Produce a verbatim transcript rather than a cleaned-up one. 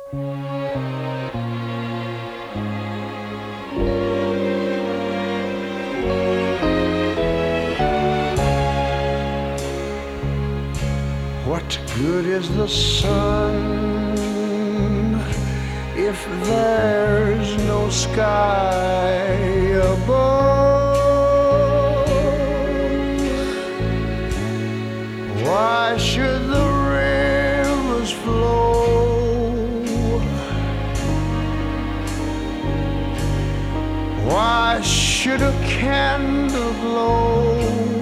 What good is the sun if there's no sky above? Why should the rivers flow? Why should a candle glow